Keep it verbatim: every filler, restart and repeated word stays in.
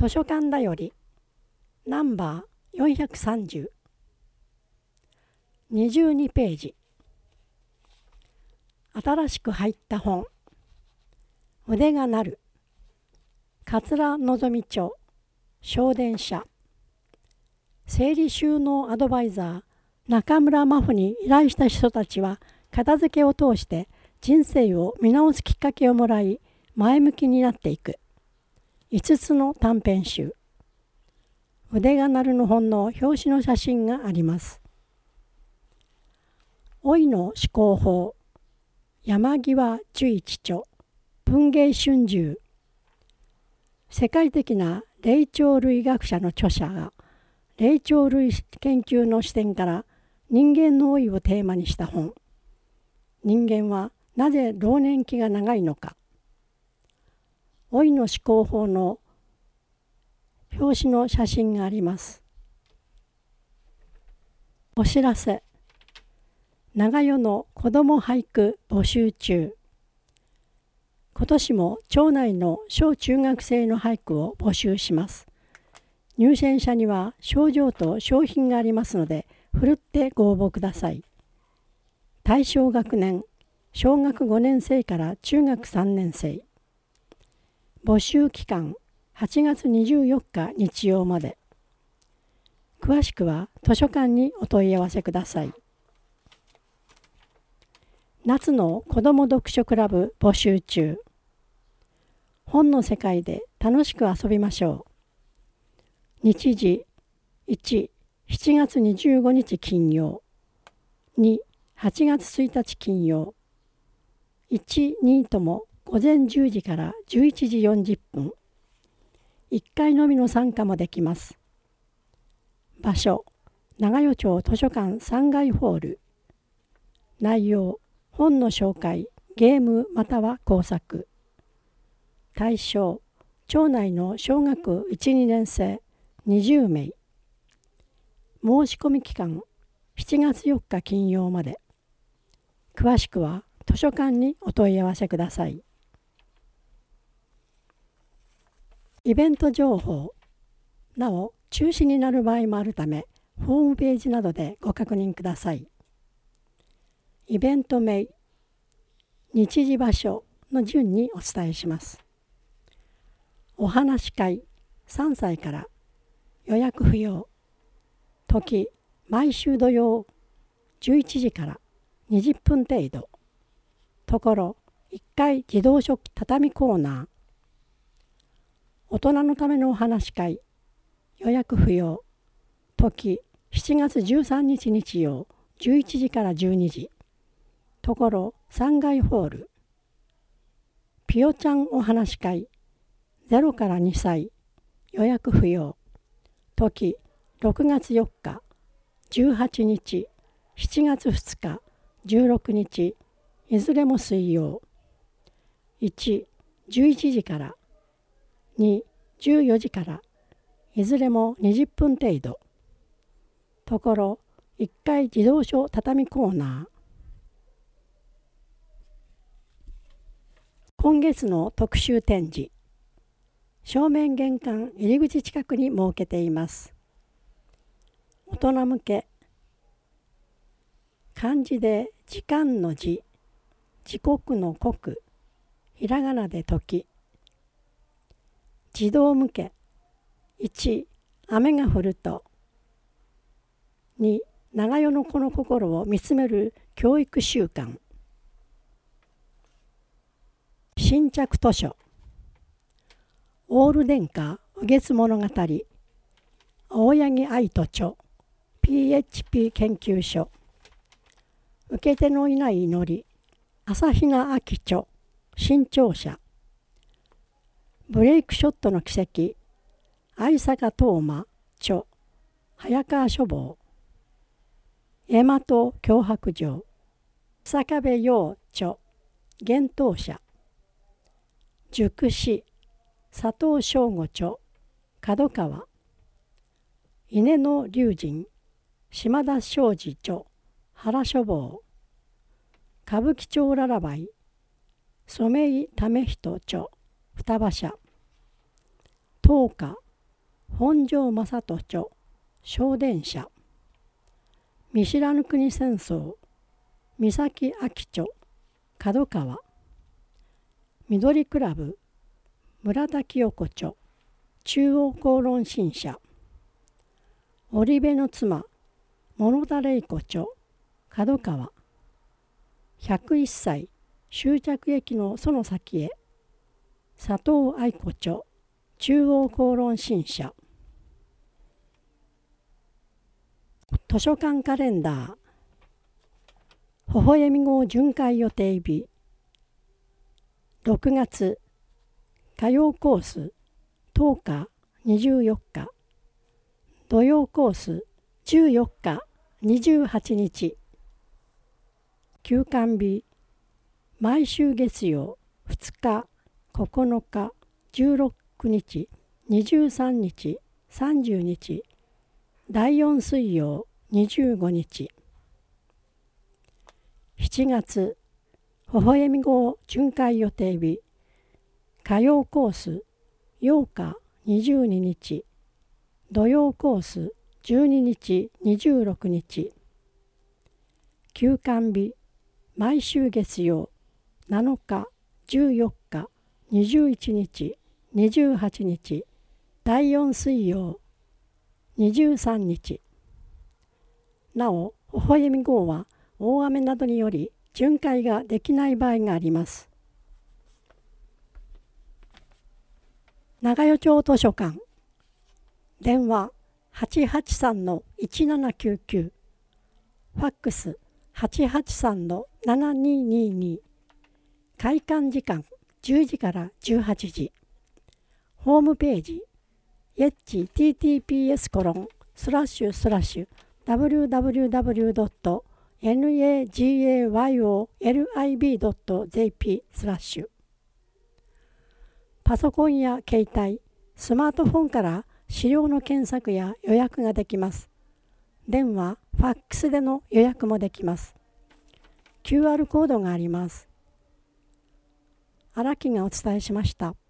図書館だよりナンバーよんひゃくさんじゅう、にじゅうにページ。新しく入った本、腕が鳴る、桂のぞみ町小電車。整理収納アドバイザー中村真帆に依頼した人たちは、片付けを通して人生を見直すきっかけをもらい、前向きになっていく。いつつの短編集。腕が鳴るの本の表紙の写真があります。老いの思考法、山際十一著、文藝春秋。世界的な霊長類学者の著者が、霊長類研究の視点から人間の老いをテーマにした本。人間はなぜ老年期が長いのか。老いの思考法の表紙の写真があります。お知らせ。長与の子ども俳句募集中。今年も町内の小中学生の俳句を募集します。入選者には賞状と賞品がありますので、ふるってご応募ください。対象学年、小学ごねん生から中学さんねん生。募集期間、はちがつにじゅうよっか日曜まで。詳しくは図書館にお問い合わせください。夏の子ども読書クラブ募集中。本の世界で楽しく遊びましょう。日時いち、しちがつにじゅうごにち金曜。に、はちがつついたち金曜。いち、にとも午前じゅうじからじゅういちじよんじゅっぷん。いっかいのみの参加もできます。場所、長与町図書館さんがいホール。内容、本の紹介、ゲームまたは工作。対象、町内の小学いち、にねん生にじゅうめい。申し込み期間、しちがつよっか金曜まで。詳しくは図書館にお問い合わせください。イベント情報。なお、中止になる場合もあるため、ホームページなどでご確認ください。イベント名、日時場所の順にお伝えします。お話し会、さんさいから、予約不要。時、毎週土曜じゅういちじからにじゅっぷん程度。ところ、いっかい自動書畳コーナー。大人のためのお話し会、予約不要。時、しちがつじゅうさんにち日曜じゅういちじからじゅうにじ。ところさんがいホール。ぴよちゃんお話し会、ゼロからにさい、予約不要。時、ろくがつよっか、じゅうはちにち、しちがつふつか、じゅうろくにち、いずれも水曜。いち、じゅういちじから。に、じゅうよじから。いずれもにじゅっぷん程度。ところ、いっかい自動書畳コーナー。今月の特集展示。正面玄関入り口近くに設けています。大人向け。漢字で時間の時、時刻の刻、ひらがなで時。児童向け。いち、雨が降ると。に、長与の子の心を見つめる教育習慣。新着図書。オール電化雨月物語。青柳愛斗著 ピーエイチピー 研究所。受け手のいない祈り。朝比奈明著新潮社。ブレイクショットの奇跡。相坂東馬著早川書房。大和脅迫状。坂部陽著幻冬舎。熟詩佐藤正吾著角川。稲野龍神島田昌司著原書房。歌舞伎町ララバイ染井為人著双葉社。東花本庄正人著小電車、見知らぬ国戦争三崎明著角川、緑クラブ村田清子著中央公論新社、織部の妻物田玲子著角川、ひゃくいっさい終着駅のその先へ佐藤愛子著中央公論新社。図書館カレンダー、微笑み号巡回予定日、ろくがつ火曜コースとおかにじゅうよっか、土曜コースじゅうよっかにじゅうはちにち、休館日毎週月曜ふつかここのかじゅうろくにちにじゅうさんにちさんじゅうにち、だいよん水曜にじゅうごにち。しちがつ微笑み号巡回予定日、火曜コースようかにじゅうににち、土曜コースじゅうににちにじゅうろくにち、休館日毎週月曜なのかじゅうよっかにじゅういちにちにじゅうはちにち、だいよん水曜にじゅうさんにち。なお微笑み号は大雨などにより巡回ができない場合があります。長与町図書館、電話 はちはちさんのいちななきゅうきゅう、ファックス はちはちさんのななににに、開館時間じゅうじからじゅうはちじ、ホームページエッチ ティーティーピーエス コロンスラッシュスラッシュ ダブリューダブリューダブリュードットナガヨリブドットジェーピー スラッシュ。パソコンや携帯、スマートフォンから資料の検索や予約ができます。電話、ファックスでの予約もできます。キューアール コードがあります。荒木がお伝えしました。